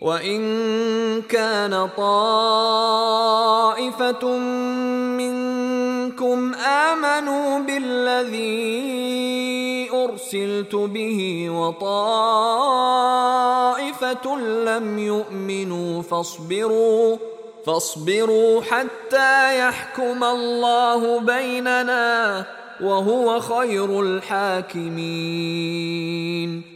وإن كان طائفة منكم آمنوا بالذي أرسلت به وطائفة لم يؤمنوا فاصبروا حتى يحكم الله بيننا وهو خير الحاكمين.